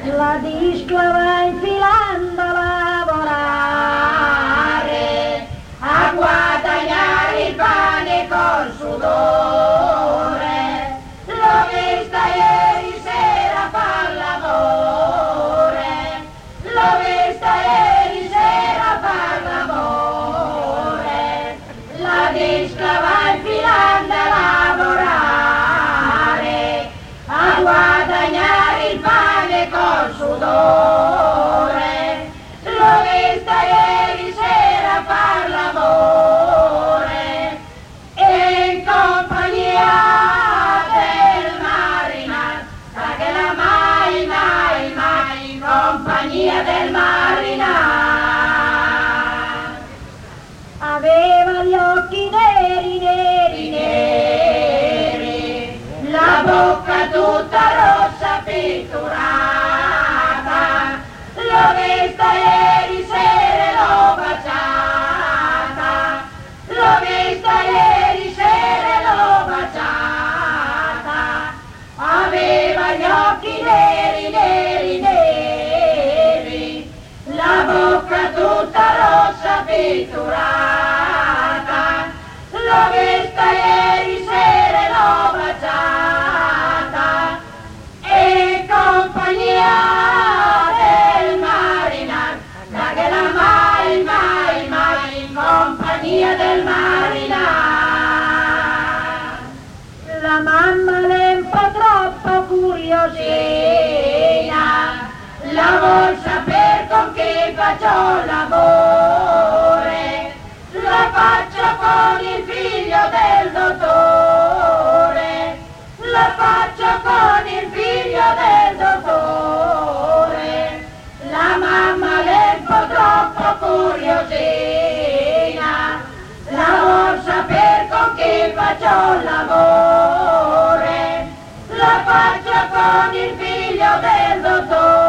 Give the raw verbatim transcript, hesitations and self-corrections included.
La discla va infilando a lavorare, a guadagnare il pane col sudore. L'ho vista ieri sera far l'amore, l'ho vista ieri sera far l'amore. La discla va infilando a lavorare, a guadagnare il pane col sudore. L'ho vista ieri sera far l'amore e in compagnia del marinar, sa che la mai, mai, mai in compagnia del marinar. Aveva gli occhi neri, neri, neri, la bocca tutta rossa pitturata. L'ho vista ieri sera e l'ho baciata, l'ho vista ieri sera e l'ho baciata. Aveva gli occhi neri, neri, neri, la bocca tutta rossa pitturata. L'ho vista ieri sera e l'ho baciata e in compagnia del marinar, da che la mai, mai, mai in compagnia del marinar. La mamma è un po' troppo curiosina, la vuol saper con chi faccio l'amore. La faccio con il figlio del dottore, la faccio con il figlio del dottore. La mamma è un po' troppo curiosina, la vuol saper con chi faccio l'amore. La faccio con il figlio del dottore.